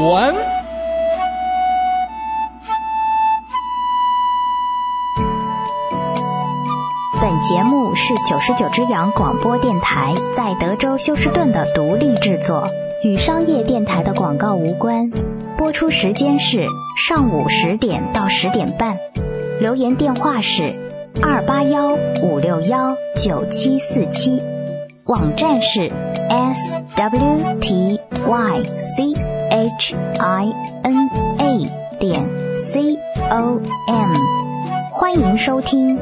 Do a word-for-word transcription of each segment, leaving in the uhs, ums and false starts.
文。 本节目是九十九只羊广播电台在德州休斯顿的独立制作，与商业电台的广告无关。播出时间是上午十点到十点半。留言电话是二八幺五六幺九七四七，网站是 s w t y c h i n a 点 c o m， 欢迎收听。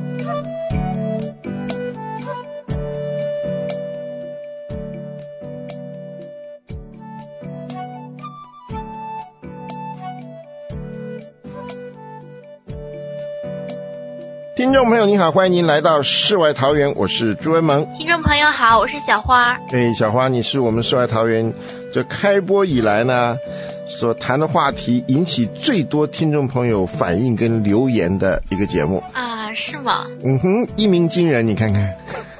听众朋友您好，欢迎您来到世外桃源，我是朱文萌。 听众朋友好，我是小花。 对，小花，你是我们世外桃源这开播以来呢所谈的话题引起最多听众朋友反应跟留言的一个节目啊，是吗？ 嗯哼，一鸣惊人，你看看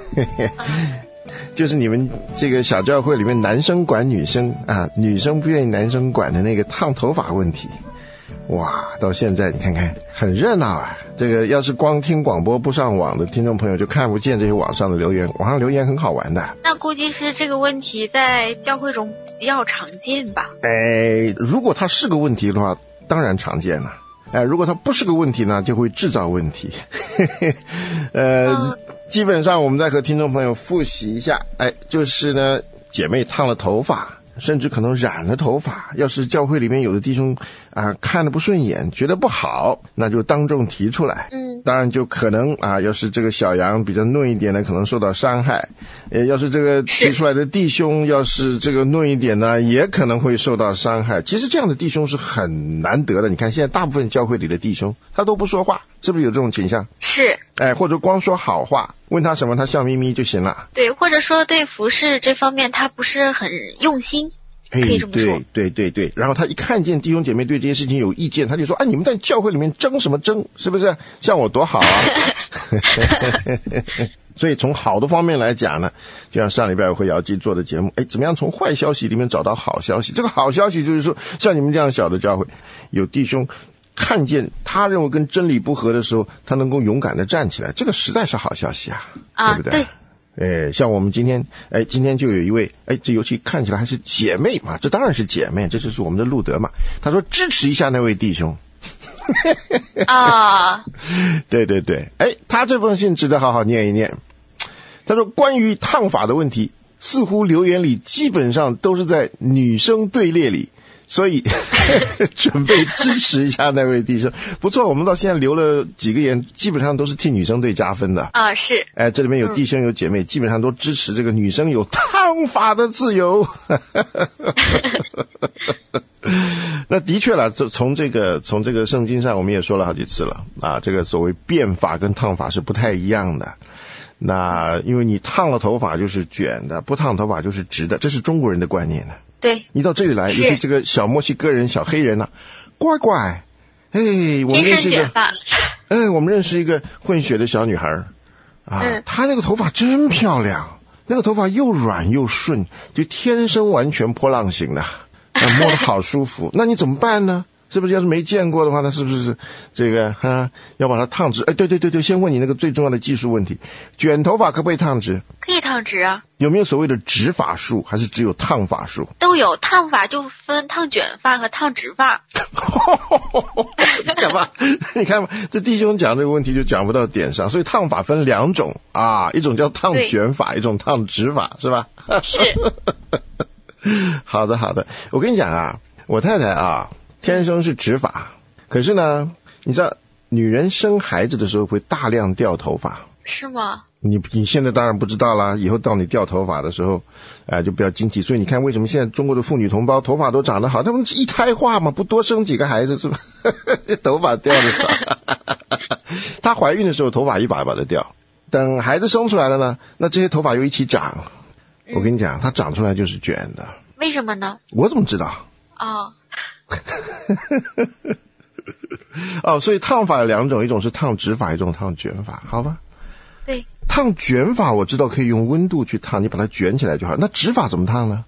就是你们这个小教会里面男生管女生啊，女生不愿意男生管的那个烫头发问题，哇，到现在你看看很热闹啊。这个要是光听广播不上网的听众朋友就看不见这些网上的留言，网上留言很好玩的。 那估计是这个问题在教会中比较常见吧？ 哎，如果它是个问题的话当然常见了，哎，如果它不是个问题呢就会制造问题呃、嗯、基本上我们再和听众朋友复习一下，哎，就是呢姐妹烫了头发，甚至可能染了头发，要是教会里面有的弟兄啊看得不顺眼，觉得不好，那就当众提出来。嗯，当然就可能啊，要是这个小羊比较嫩一点的，可能受到伤害；呃，要是这个提出来的弟兄要是这个嫩一点呢，也可能会受到伤害。其实这样的弟兄是很难得的。你看现在大部分教会里的弟兄，他都不说话，是不是有这种倾向？是。哎，或者光说好话，问他什么他笑眯眯就行了。 对，或者说对服侍这方面他不是很用心。可以这么说。 对对对对，然后他一看见弟兄姐妹对这些事情有意见，他就说啊，你们在教会里面争什么争，是不是？像我多好啊所以从好的方面来讲呢，就像上礼拜我和姚基做的节目，哎，怎么样从坏消息里面找到好消息？这个好消息就是说，像你们这样小的教会，有弟兄看见他认为跟真理不合的时候，他能够勇敢的站起来，这个实在是好消息啊， 啊对不对？对，哎，像我们今天，哎，今天就有一位，哎，这尤其看起来还是姐妹嘛，这当然是姐妹，这就是我们的路德嘛。他说支持一下那位弟兄。 啊， 对对对，哎，他这封信值得好好念一念。他说关于烫发的问题，似乎留言里基本上都是在女生队列里。所以准备支持一下那位弟兄，不错，我们到现在留了几个言，基本上都是替女生队加分的啊，是， 哎，这里面有弟兄有姐妹，嗯、基本上都支持这个女生有烫发的自由。那的确了，从这个从这个圣经上我们也说了好几次了啊，这个所谓变发跟烫发是不太一样的。那因为你烫了头发就是卷的，不烫头发就是直的，这是中国人的观念呢。 对， 你到这里来，尤其这个小墨西哥人、小黑人啊，乖乖，哎，我们认识一个，哎，我们认识一个混血的小女孩啊，嗯、她那个头发真漂亮，那个头发又软又顺，就天生完全波浪形的，啊、摸得好舒服。那你怎么办呢？是不是要是没见过的话，那是不是这个啊要把它烫直？哎，对对对对，先问你那个最重要的技术问题，卷头发可不可以烫直？ 可以烫直啊。 有没有所谓的直发术，还是只有烫发术？ 都有，烫发就分烫卷发和烫直发。 干嘛？你看嘛，这弟兄讲这个问题就讲不到点上，所以烫发分两种啊，一种叫烫卷发，一种烫直发，是吧？ 是。 好的好的，我跟你讲啊，我太太啊。天生是直发，可是呢，你知道女人生孩子的时候会大量掉头发， 是吗？ 你你现在当然不知道啦，以后到你掉头发的时候，哎、呃，就不要惊奇。所以你看，为什么现在中国的妇女同胞头发都长得好？他们一胎化嘛，不多生几个孩子是吧？头发掉的少。她怀孕的时候头发一把一把的掉，等孩子生出来了呢，那这些头发又一起长。嗯、我跟你讲，它长出来就是卷的。 为什么呢？ 我怎么知道？ 哦。 哦，所以烫发有两种，一种是烫直发，一种烫卷发，好吧？ 对， 烫卷发我知道可以用温度去烫，你把它卷起来就好。那直发怎么烫呢？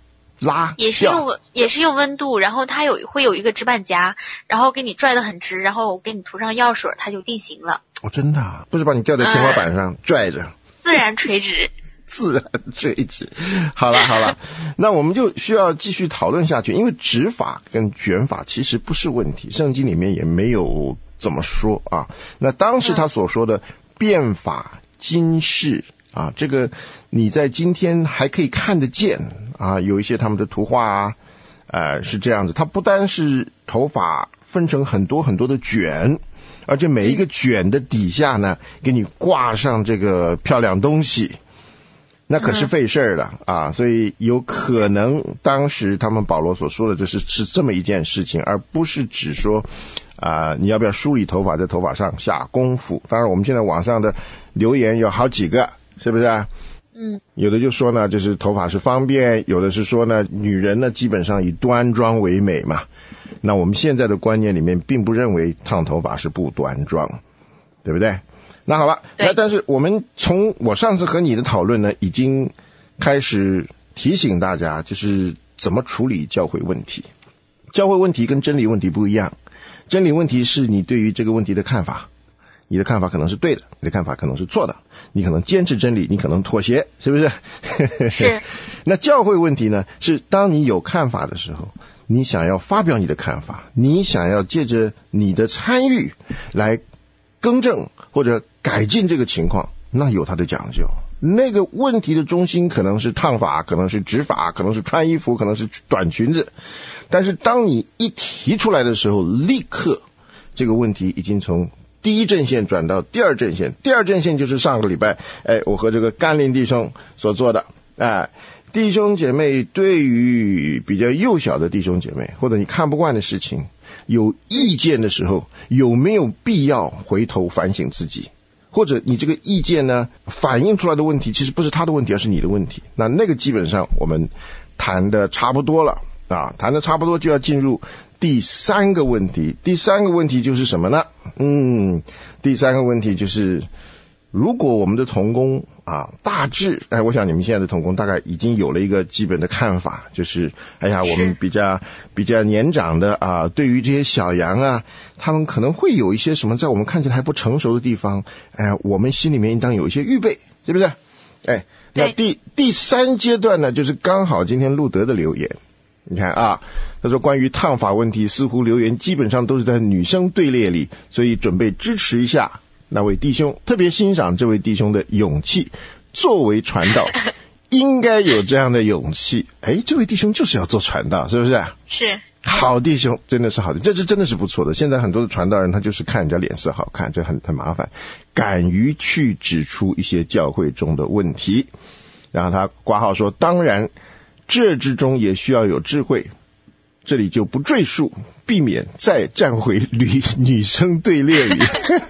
拉也是用也是用温度，然后它有会有一个直板夹，然后给你拽得很直，然后给你涂上药水，它就定型了。 哦，真的啊？不是把你吊在天花板上、嗯、拽着？ 自然垂直。 自然垂直。好了好了，那我们就需要继续讨论下去，因为直发跟卷发其实不是问题，圣经里面也没有怎么说啊。那当时他所说的变法今世啊，这个你在今天还可以看得见啊，有一些他们的图画啊，呃是这样子，它不单是头发分成很多很多的卷，而且每一个卷的底下呢给你挂上这个漂亮东西，那可是费事儿的啊，所以有可能当时他们保罗所说的这是是这么一件事情，而不是只说啊你要不要梳理头发，在头发上下功夫。当然我们现在网上的留言有好几个，是不是啊？嗯，有的就说呢就是头发是方便，有的是说呢女人呢基本上以端庄为美嘛。那我们现在的观念里面并不认为烫头发是不端庄，对不对？那好了，那但是我们从我上次和你的讨论呢，已经开始提醒大家，就是怎么处理教会问题。教会问题跟真理问题不一样，真理问题是你对于这个问题的看法，你的看法可能是对的，你的看法可能是错的，你可能坚持真理，你可能妥协，是不是？ 是。 那教会问题呢，是当你有看法的时候，你想要发表你的看法，你想要借着你的参与来更正或者改进这个情况，那有它的讲究。那个问题的中心可能是烫发，可能是直发，可能是穿衣服，可能是短裙子，但是当你一提出来的时候，立刻这个问题已经从第一阵线转到第二阵线。第二阵线就是上个礼拜哎，我和这个甘霖弟兄所做的哎，弟兄姐妹对于比较幼小的弟兄姐妹，或者你看不惯的事情有意见的时候，有没有必要回头反省自己，或者你这个意见呢反映出来的问题其实不是他的问题，而是你的问题。那那个基本上我们谈的差不多了啊，谈的差不多就要进入第三个问题。第三个问题就是什么呢？嗯，第三个问题就是如果我们的同工啊，大致哎，我想你们现在的同工大概已经有了一个基本的看法，就是哎呀，我们比较比较年长的啊，对于这些小羊啊，他们可能会有一些什么在我们看起来还不成熟的地方，哎，我们心里面应当有一些预备，是不是？哎，那第第三阶段呢，就是刚好今天路德的留言，你看啊，他说关于烫发问题，似乎留言基本上都是在女生队列里，所以准备支持一下那位弟兄，特别欣赏这位弟兄的勇气，作为传道应该有这样的勇气。哎，这位弟兄就是要做传道，是不是？ 是。 好弟兄，真的是好的，这是真的是不错的。现在很多的传道人他就是看人家脸色好看，这很很麻烦，敢于去指出一些教会中的问题。然后他括号说，当然这之中也需要有智慧，这里就不赘述，避免再站回女女生队列里。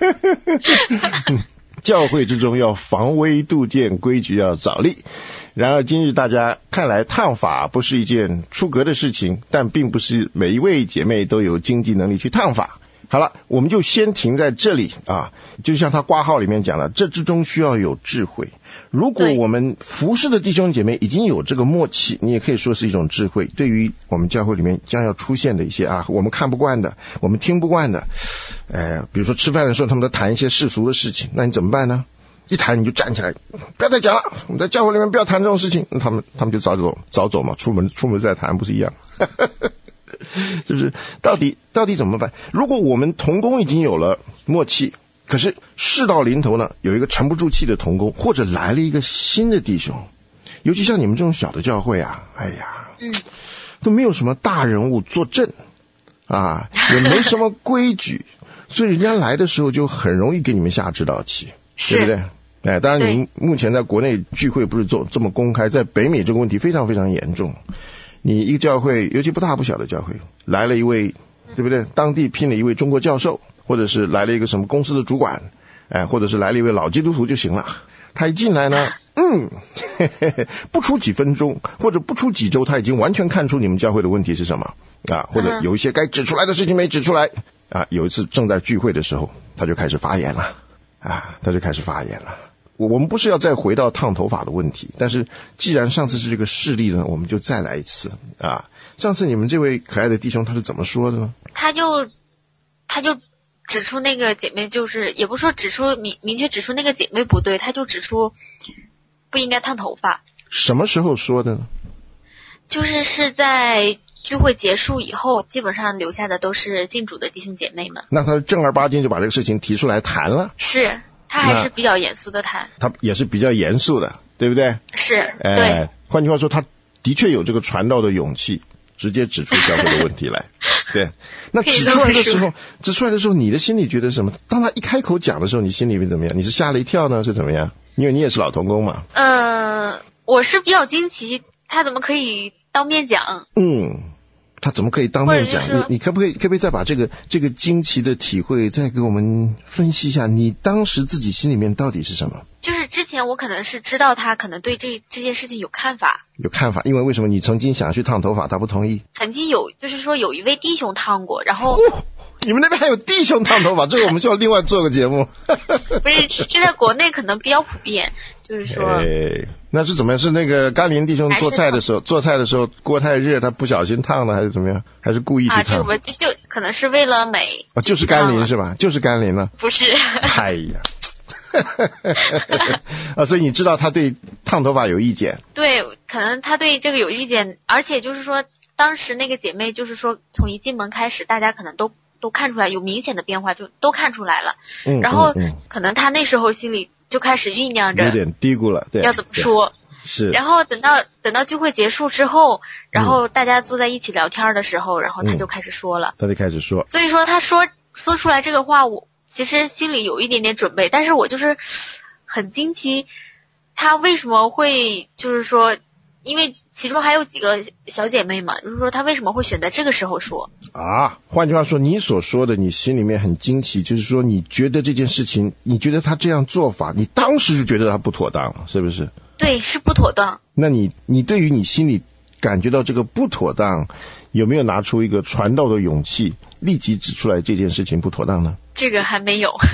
教会之中要防微杜渐，规矩要早立。然而今日大家看来烫发不是一件出格的事情，但并不是每一位姐妹都有经济能力去烫发。好了，我们就先停在这里啊，就像他挂号里面讲的，这之中需要有智慧。如果我们服侍的弟兄姐妹已经有这个默契，你也可以说是一种智慧，对于我们教会里面将要出现的一些啊我们看不惯的，我们听不惯的，呃，比如说吃饭的时候他们都谈一些世俗的事情，那你怎么办呢？一谈你就站起来，不要再讲了，我们在教会里面不要谈这种事情，那他们他们就早走早走嘛，出门出门再谈不是一样？是不是？到底到底怎么办？如果我们同工已经有了默契，可是事到临头呢，有一个沉不住气的同工，或者来了一个新的弟兄，尤其像你们这种小的教会啊，哎呀，嗯，都没有什么大人物坐镇啊，也没什么规矩，所以人家来的时候就很容易给你们下指导棋，对不对？哎，当然你们目前在国内聚会不是做这么公开，在北美这个问题非常非常严重。你一个教会，尤其不大不小的教会，来了一位，对不对？当地聘了一位中国教授，或者是来了一个什么公司的主管，哎，或者是来了一位老基督徒就行了。他一进来呢，嗯，嘿嘿嘿，不出几分钟，或者不出几周，他已经完全看出你们教会的问题是什么啊，或者有一些该指出来的事情没指出来啊。有一次正在聚会的时候，他就开始发言了啊，他就开始发言了。 我们不是要再回到烫头发的问题，但是既然上次是这个事例呢，我们就再来一次啊。上次你们这位可爱的弟兄他是怎么说的呢？ 他就他就指出那个姐妹，就是也不是说指出明明确指出那个姐妹不对，他就指出不应该烫头发。 什么时候说的呢？ 就是是在聚会结束以后，基本上留下的都是进主的弟兄姐妹们。 那他正儿八经就把这个事情提出来谈了。 是，他还是比较严肃的谈。 他也是比较严肃的，对不对？ 是， 哎、 对。 换句话说，他的确有这个传道的勇气，直接指出教会的问题来。对，那指出来的时候，指出来的时候，你的心里觉得什么？当他一开口讲的时候，你心里面怎么样？你是吓了一跳呢，是怎么样？因为你也是老同工嘛。 呃，我是比较惊奇，他怎么可以当面讲？ 嗯。他怎么可以当面讲？ 你你可不可以可不可以再把这个这个惊奇的体会再给我们分析一下？你当时自己心里面到底是什么？ 就是之前我可能是知道他可能对这这件事情有看法， 有看法，因为为什么你曾经想去烫头发，他不同意？ 曾经有，就是说有一位弟兄烫过，然后、 哦、你们那边还有弟兄烫头发，这个我们就要另外做个节目。 不是，这在国内可能比较普遍，就是说。 哎，那是怎么样？是那个甘霖弟兄做菜的时候，做菜的时候锅太热，他不小心烫的，还是怎么样？还是故意去烫？啊， 这个我就就可能是为了美。 啊，就是甘霖是吧？就是甘霖了。 不是。 哎呀。啊，所以你知道他对烫头发有意见？ 对，可能他对这个有意见，而且就是说，当时那个姐妹就是说，从一进门开始，大家可能都都看出来有明显的变化，就都看出来了。嗯。然后、嗯嗯、可能他那时候心里就开始酝酿着， 有点嘀咕了，对， 要怎么说？ 是。 然后等到等到聚会结束之后，然后大家坐在一起聊天的时候，嗯、然后他就开始说了。 他就开始说。 所以说他说说出来这个话，我其实心里有一点点准备，但是我就是很惊奇，他为什么会就是说，因为其中还有几个小姐妹嘛，就是说他为什么会选在这个时候说啊？换句话说，你所说的你心里面很惊奇，就是说你觉得这件事情，你觉得他这样做法，你当时就觉得他不妥当，是不是？ 对，是不妥当。 那你你对于你心里感觉到这个不妥当，有没有拿出一个传道的勇气，立即指出来这件事情不妥当呢？ 这个还没有。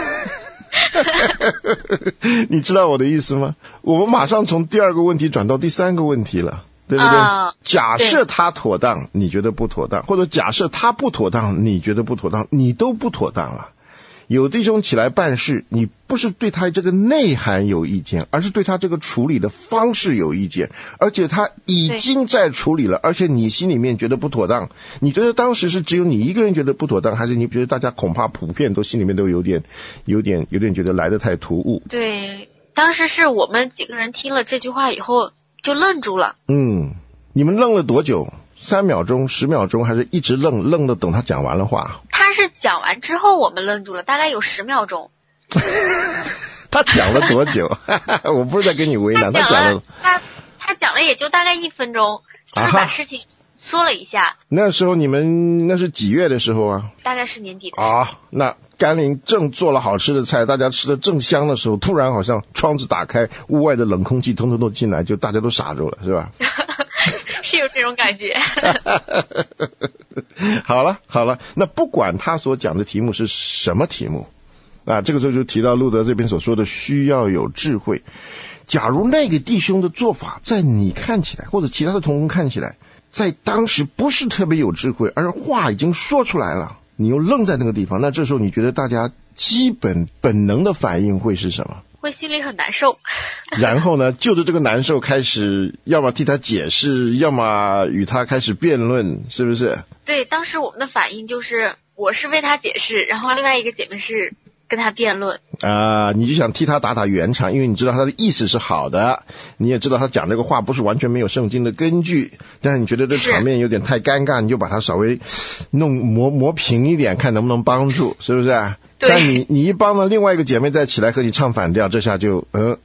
你知道我的意思吗？我们马上从第二个问题转到第三个问题了，对不对？啊、假设他妥当，你觉得不妥当，或者假设他不妥当，你觉得不妥当，你都不妥当了。有弟兄起来办事，你不是对他这个内涵有意见，而是对他这个处理的方式有意见，而且他已经在处理了，而且你心里面觉得不妥当。你觉得当时是只有你一个人觉得不妥当，还是你觉得大家恐怕普遍都心里面都有点有点有点觉得来得太突兀？ 对，当时是我们几个人听了这句话以后就愣住了。 嗯，你们愣了多久？三秒钟、十秒钟，还是一直愣愣的等他讲完了话？ 他是讲完之后我们愣住了，大概有十秒钟。 他讲了多久？我不是在跟你为难，他讲了他他讲了也就大概一分钟，就是把事情说了一下。啊、 那时候你们那是几月的时候啊？ 大概是年底的时候。 啊，那甘霖正做了好吃的菜，大家吃的正香的时候，突然好像窗子打开，屋外的冷空气通通都进来，就大家都傻住了，是吧？ 是有这种感觉。 好了好了，那不管他所讲的题目是什么题目啊，这个时候就提到路德这边所说的需要有智慧。假如那个弟兄的做法在你看起来，或者其他的同工看起来，在当时不是特别有智慧，而话已经说出来了，你又愣在那个地方，那这时候你觉得大家基本本能的反应会是什么？ 会心里很难受。 然后呢，就着这个难受开始，要么替他解释，要么与他开始辩论，是不是？ 对，当时我们的反应就是，我是为他解释，然后另外一个姐妹是跟他辩论。 啊、呃，你就想替他打打圆场，因为你知道他的意思是好的，你也知道他讲这个话不是完全没有圣经的根据，但是你觉得这场面有点太尴尬，你就把它稍微弄磨磨平一点，看能不能帮助，是不是？但你你一帮了另外一个姐妹再起来和你唱反调，这下就嗯，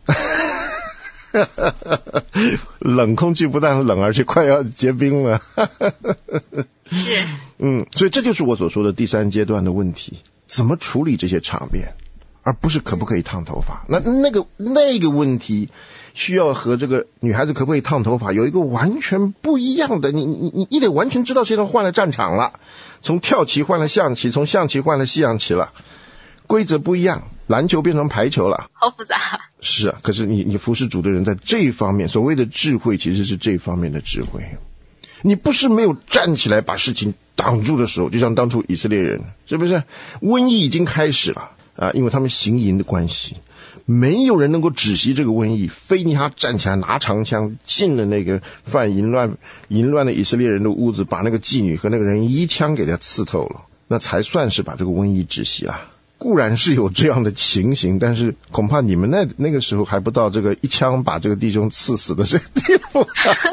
冷空气不但冷，而且快要结冰了。 是， 嗯，所以这就是我所说的第三阶段的问题，怎么处理这些场面，而不是可不可以烫头发。那那个那个问题需要和这个女孩子可不可以烫头发有一个完全不一样的，你你你你得完全知道现在换了战场了，从跳棋换了象棋，从象棋换了西洋棋了。规则不一样篮球变成排球了， 好复杂。 是啊，可是你你服侍主的人在这一方面，所谓的智慧其实是这方面的智慧。你不是没有站起来把事情挡住的时候，就像当初以色列人，是不是瘟疫已经开始了啊？因为他们行淫的关系，没有人能够止息这个瘟疫，非尼哈站起来拿长枪进了那个犯淫乱淫乱的以色列人的屋子，把那个妓女和那个人一枪给他刺透了，那才算是把这个瘟疫止息了。固然是有这样的情形，但是恐怕你们那那个时候还不到这个一枪把这个弟兄刺死的这个地步。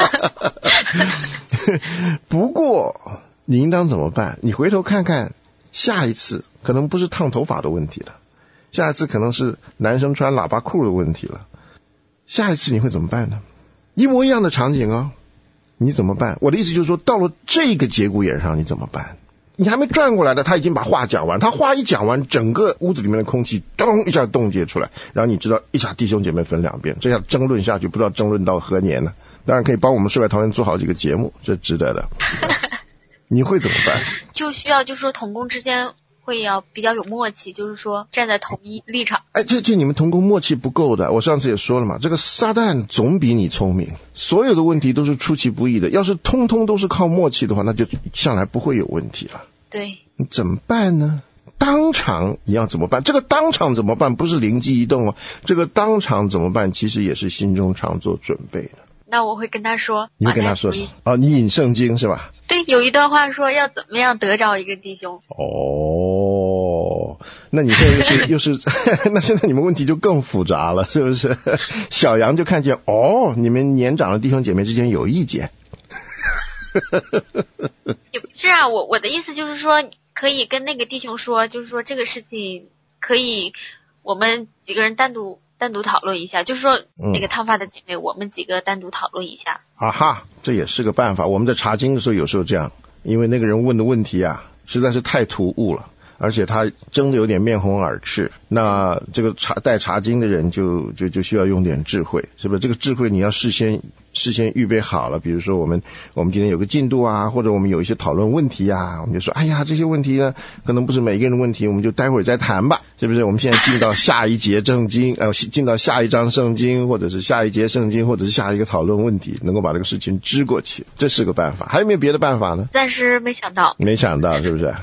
不过你应当怎么办？你回头看看，下一次可能不是烫头发的问题了，下一次可能是男生穿喇叭裤的问题了。下一次你会怎么办呢？一模一样的场景哦，你怎么办？我的意思就是说，到了这个节骨眼上你怎么办？你还没转过来的，他已经把话讲完，他话一讲完，整个屋子里面的空气咚一下冻结出来，然后你知道一下弟兄姐妹分两边，这下争论下去不知道争论到何年呢？当然可以帮我们世外桃源做好几个节目，这值得的。你会怎么办？ 就需要就是说同工之间会要比较有默契，就是说站在同一立场。 哎，这这你们同工默契不够的。我上次也说了嘛，这个撒旦总比你聪明，所有的问题都是出其不意的。要是通通都是靠默契的话，那就向来不会有问题了。 对， 你怎么办呢？当场你要怎么办？这个当场怎么办不是灵机一动哦，这个当场怎么办其实也是心中常做准备的。 那我会跟他说， 你会跟他说什么？哦，你引圣经是吧？ 对，有一段话说要怎么样得着一个弟兄。 哦，那你现在又是又是那现在你们问题就更复杂了，是不是？小杨就看见哦，你们年长的弟兄姐妹之间有意见。 也不是啊，我我的意思就是说，可以跟那个弟兄说，就是说这个事情可以我们几个人单独单独讨论一下，就是说那个烫发的姐妹、嗯、我们几个单独讨论一下。啊哈，这也是个办法。我们在查经的时候有时候这样，因为那个人问的问题啊实在是太突兀了，而且他争得有点面红耳赤，那这个查带查经的人就就就需要用点智慧，是不是？这个智慧你要事先事先预备好了，比如说我们我们今天有个进度啊，或者我们有一些讨论问题啊，我们就说哎呀这些问题呢可能不是每个人的问题，我们就待会儿再谈吧，是不是？我们现在进到下一节圣经呃进到下一章圣经，或者是下一节圣经，或者是下一个讨论问题，能够把这个事情支过去，这是个办法。还有没有别的办法呢？ 暂时没想到。没想到是不是？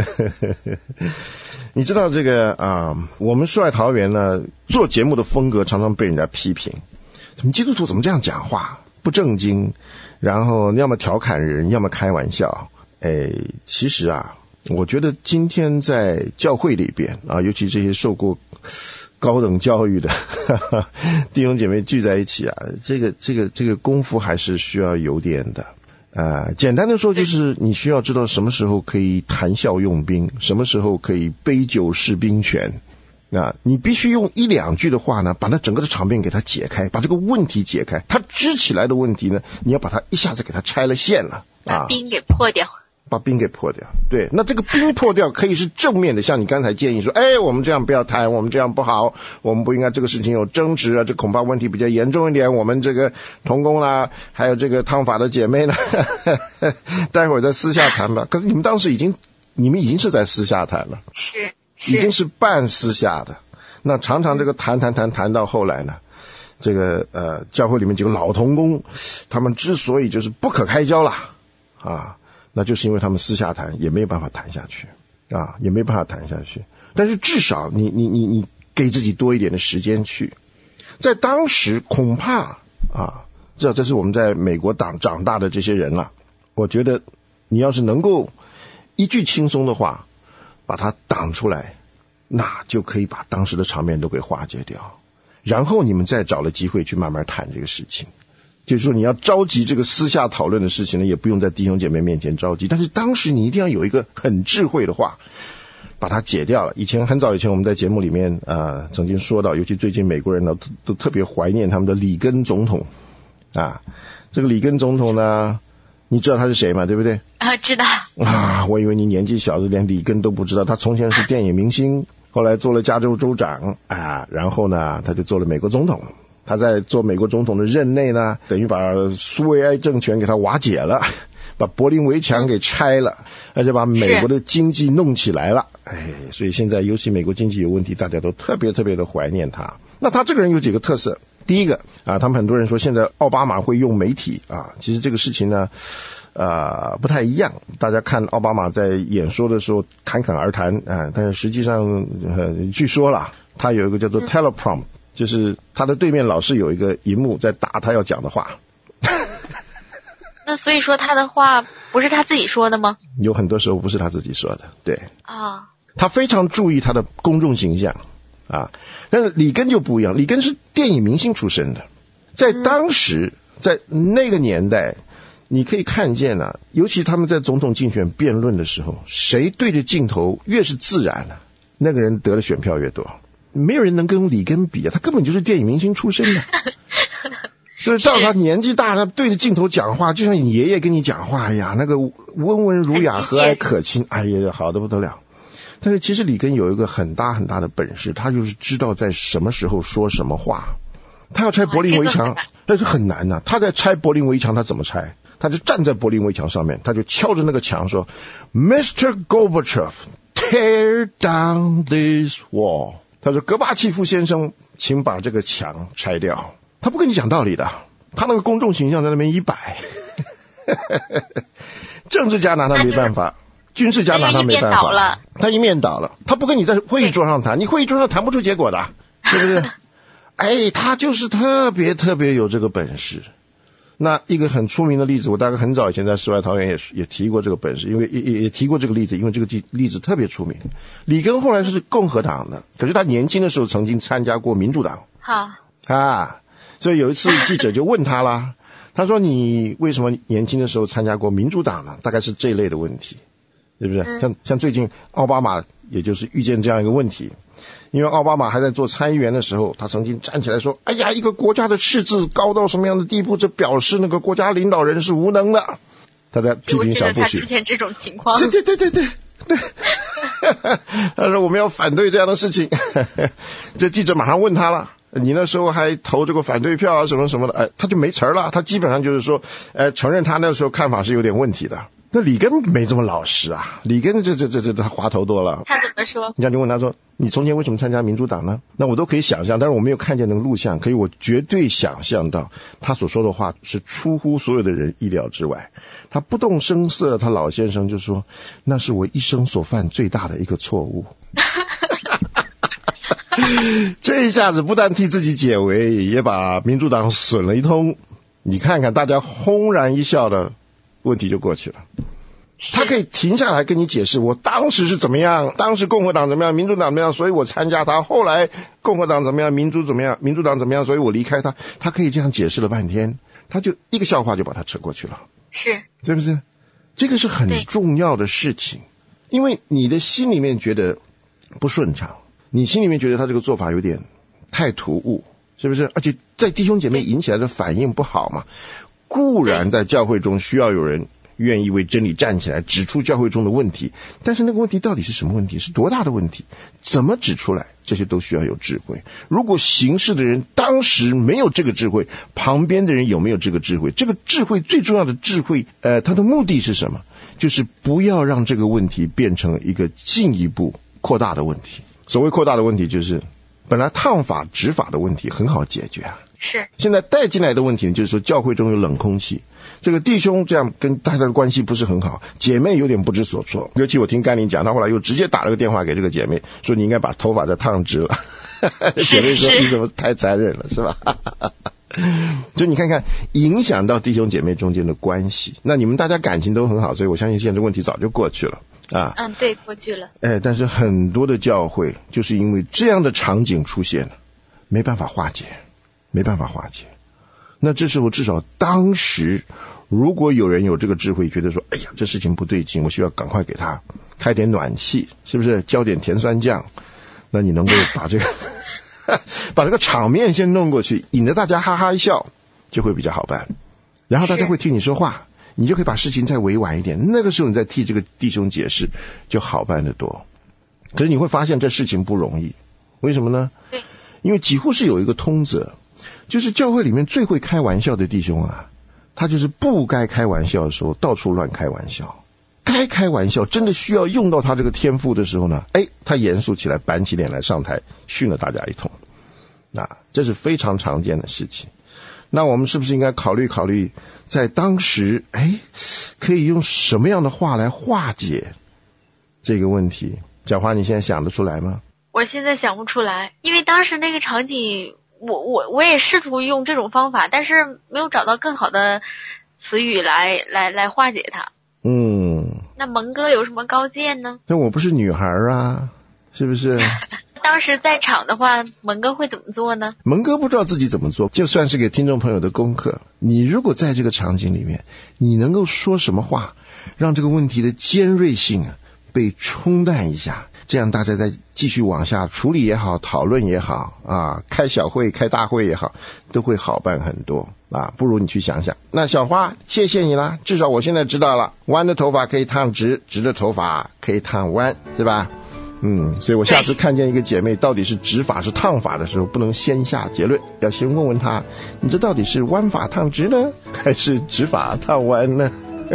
你知道这个啊、呃，我们世外桃源呢做节目的风格常常被人家批评，怎么基督徒怎么这样讲话，不正经，然后要么调侃人，要么开玩笑。哎，其实啊，我觉得今天在教会里边啊，尤其这些受过高等教育的哈哈弟兄姐妹聚在一起啊，这个这个这个功夫还是需要有点的。呃，简单的说就是你需要知道什么时候可以谈笑用兵，什么时候可以杯酒释兵权。那你必须用一两句的话呢，把那整个的场面给它解开，把这个问题解开。它支起来的问题呢，你要把它一下子给它拆了线了， 把冰给破掉。 把冰给破掉。对，那这个冰破掉可以是正面的，像你刚才建议说，哎，我们这样不要谈，我们这样不好，我们不应该这个事情有争执啊，这恐怕问题比较严重一点，我们这个同工啦，还有这个烫发的姐妹呢，待会儿再私下谈吧。可是你们当时已经，你们已经是在私下谈了， 是，是已经是半私下的。那常常这个谈谈谈谈到后来呢，这个呃教会里面几个老同工，他们之所以就是不可开交啦啊。那就是因为他们私下谈也没有办法谈下去啊，也没办法谈下去。但是至少你你你你给自己多一点的时间去。在当时恐怕啊，这这是我们在美国长长大的这些人了，我觉得你要是能够一句轻松的话把它挡出来，那就可以把当时的场面都给化解掉，然后你们再找了机会去慢慢谈这个事情。就是说你要着急这个私下讨论的事情呢，也不用在弟兄姐妹面前着急，但是当时你一定要有一个很智慧的话把它解掉了。以前很早以前我们在节目里面呃曾经说到，尤其最近美国人呢都特别怀念他们的里根总统啊。这个里根总统呢，你知道他是谁吗？对不对？ 啊，知道啊。我以为你年纪小，连里根都不知道。他从前是电影明星，后来做了加州州长啊，然后呢他就做了美国总统。他在做美国总统的任内呢，等于把苏维埃政权给他瓦解了，把柏林围墙给拆了。 而且把美国的经济弄起来了。哎，所以现在尤其美国经济有问题，大家都特别特别的怀念他。那他这个人有几个特色，第一个啊，他们很多人说现在奥巴马会用媒体啊，其实这个事情呢呃，不太一样。大家看奥巴马在演说的时候侃侃而谈啊，但是实际上呃，据说啦，他有一个叫做 teleprompt， 就是他的对面老是有一个荧幕在打他要讲的话。 那所以说他的话不是他自己说的吗？ 有很多时候不是他自己说的，对。 啊， 他非常注意他的公众形象啊，但是里根就不一样，里根是电影明星出身的，在当时、嗯、在那个年代。你可以看见啊，尤其他们在总统竞选辩论的时候，谁对着镜头越是自然啊，那个人得的选票越多。没有人能跟里根比啊，他根本就是电影明星出身的。所以到他年纪大，他对着镜头讲话，就像你爷爷跟你讲话呀，那个温文儒雅、和蔼可亲，哎呀，好得不得了。但是其实里根有一个很大很大的本事，他就是知道在什么时候说什么话。他要拆柏林围墙，那是很难的、啊。他在拆柏林围墙，他怎么拆？他就站在柏林围墙上面，他就敲着那个墙说 Mister Gorbachev tear down this wall。 他说戈巴契夫先生请把这个墙拆掉。他不跟你讲道理的，他那个公众形象在那边一摆。政治家拿他没办法，军事家拿他没办法，他一面倒了，他不跟你在会议桌上谈，你会议桌上谈不出结果的，对不对？哎，他就是特别特别有这个本事。那一个很出名的例子，我大概很早以前在世外桃源也也提过这个本事，因为也也也提过这个例子，因为这个例子特别出名。里根后来是共和党的，可是他年轻的时候曾经参加过民主党。 好啊，所以有一次记者就问他啦，他说你为什么年轻的时候参加过民主党呢？大概是这一类的问题，对不对？嗯、像像最近奥巴马也就是遇见这样一个问题。因为奥巴马还在做参议员的时候，他曾经站起来说，哎呀，一个国家的赤字高到什么样的地步，这表示那个国家领导人是无能的。他在批评小布什。 他出现这种情况。 对对对对对对。他说我们要反对这样的事情。这记者马上问他了，你那时候还投这个反对票啊什么什么的，哎，他就没词儿了。他基本上就是说，哎，承认他那时候看法是有点问题的。那里根没这么老实啊，里根这这这这他滑头多了。 他怎么说？ 人家就问他说，你从前为什么参加民主党呢？那我都可以想象，但是我没有看见那个录像，可以我绝对想象到他所说的话是出乎所有的人意料之外。他不动声色，他老先生就说，那是我一生所犯最大的一个错误。这一下子不但替自己解围，也把民主党损了一通。你看看大家轰然一笑的问题就过去了。他可以停下来跟你解释，我当时是怎么样，当时共和党怎么样，民主党怎么样，所以我参加他，后来共和党怎么样，民主怎么样，民主党怎么样，所以我离开他。他可以这样解释了半天，他就一个笑话就把他扯过去了。 是， 是不是？这个是很重要的事情，因为你的心里面觉得不顺畅，你心里面觉得他这个做法有点太突兀，是不是？而且在弟兄姐妹引起来的反应不好嘛。固然在教会中需要有人愿意为真理站起来，指出教会中的问题，但是那个问题到底是什么问题，是多大的问题，怎么指出来，这些都需要有智慧。如果行事的人当时没有这个智慧，旁边的人有没有这个智慧？这个智慧最重要的智慧，呃，它的目的是什么？就是不要让这个问题变成一个进一步扩大的问题。所谓扩大的问题，就是本来烫法执法的问题很好解决啊。 是， 现在带进来的问题就是说教会中有冷空气，这个弟兄这样跟大家的关系不是很好，姐妹有点不知所措。尤其我听甘霖讲，他后来又直接打了个电话给这个姐妹，说你应该把头发再烫直了。姐妹说你怎么太残忍了，是吧？就你看看影响到弟兄姐妹中间的关系，那你们大家感情都很好，所以我相信现在这个问题早就过去了啊。 嗯，对，过去了。哎， 但是很多的教会就是因为这样的场景出现了，没办法化解。没办法化解。那这时候至少当时如果有人有这个智慧，觉得说哎呀这事情不对劲，我需要赶快给他开点暖气，是不是浇点甜酸酱，那你能够把这个把这个场面先弄过去，引得大家哈哈一笑，就会比较好办。然后大家会听你说话，你就可以把事情再委婉一点，那个时候你再替这个弟兄解释就好办得多。可是你会发现这事情不容易，为什么呢？ 对， 因为几乎是有一个通则，就是教会里面最会开玩笑的弟兄啊，他就是不该开玩笑的时候到处乱开玩笑， 该开玩笑，真的需要用到他这个天赋的时候呢，哎，他严肃起来，板起脸来上台训了大家一通。啊，这是非常常见的事情。那我们是不是应该考虑考虑，在当时，哎，可以用什么样的话来化解这个问题？小花，你现在想得出来吗？ 我现在想不出来，因为当时那个场景，我我我也试图用这种方法，但是没有找到更好的词语来来来化解它。 嗯， 那蒙哥有什么高见呢？ 那我不是女孩啊，是不是？ 当时在场的话，蒙哥会怎么做呢？ 蒙哥不知道自己怎么做，就算是给听众朋友的功课。你如果在这个场景里面，你能够说什么话，让这个问题的尖锐性啊被冲淡一下，这样大家再继续往下处理也好，讨论也好啊，开小会开大会也好，都会好办很多啊。不如你去想想。那小花，谢谢你啦，至少我现在知道了，弯的头发可以烫直，直的头发可以烫弯，是吧？嗯，所以我下次看见一个姐妹到底是直发是烫发的时候，不能先下结论，要先问问她，你这到底是弯发烫直呢，还是直发烫弯呢？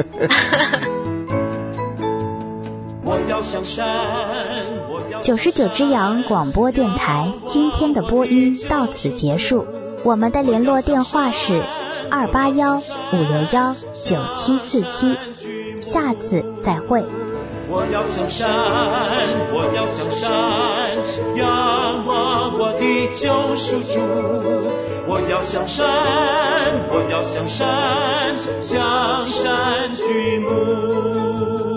九十九只羊广播电台今天的播音到此结束，我们的联络电话是二八幺五六幺九七四七，下次再会。 我要向山，我要向山，仰望我的救赎主。我要向山，我要向山，向山举目。